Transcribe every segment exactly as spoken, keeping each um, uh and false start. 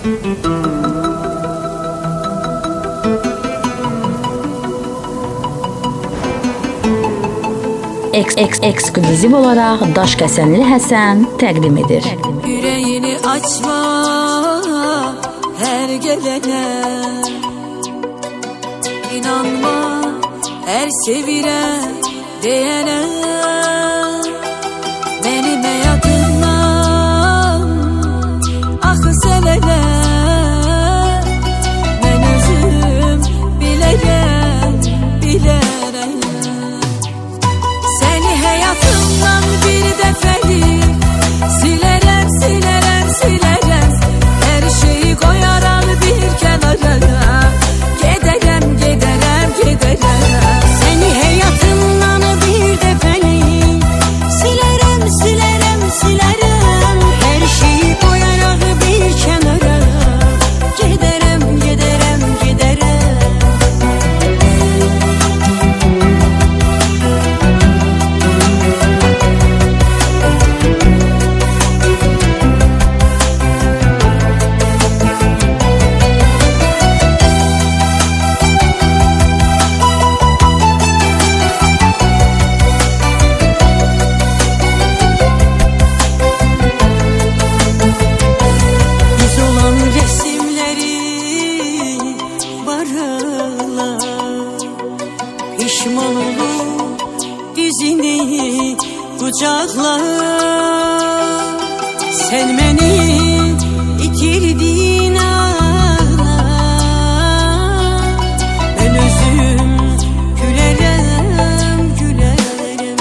Ekskluziv olaraq Daşkəsənli Həsən təqdim edir. Yüreğini açma her gelene, İnanma her seviren diyene. Benim hayatımdan akı selene, ben özüm bileyim bileyim. Seni hayatımdan bir defelik silerem silerem silerem. Her şeyi koyarak bir kenara, giderem giderem giderem. Seni hayatımdan bir defelik silerem silerem silerem. Her şeyi koyarak bir kenara, giderem giderem giderem. Pişman olup dizini kucakla. Sen beni itirdin ana, ben özüm gülerim gülerim.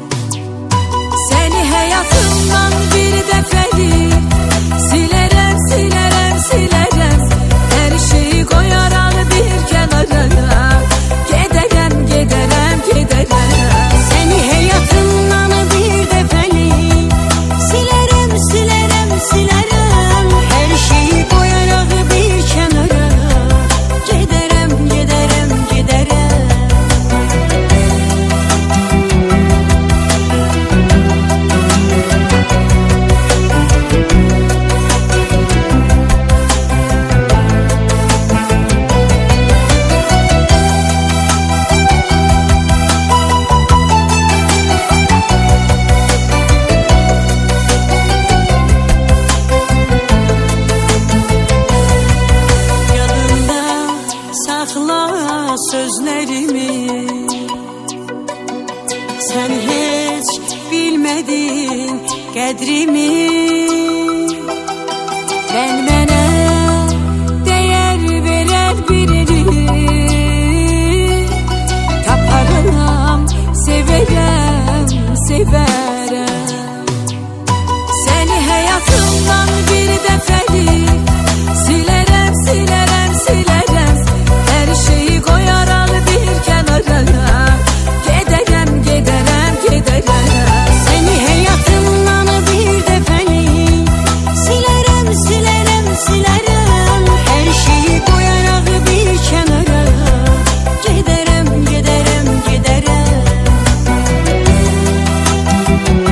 Seni hayatımdan bir defelik silerem silerem silerem. Her şeyi koyarak bir kenara, giderem giderem giderem. Seni hayatımdan bir defelik silerem silerem silerem. Her şeyi koyarak bir kenara, giderem giderem giderem. Sakla sözlerimi, sen hiç bilmedin kadrimi. Ben bana değer veren birini taparım, severem severem. Seni hayatımdan bir defelik silerem silerem silerem. Her şeyi koyarak bir kenara, giderem giderem giderem. Seni hayatımdan bir defelik silerem silerem silerem. Her şeyi koyarak bir kenara, giderem giderem giderem.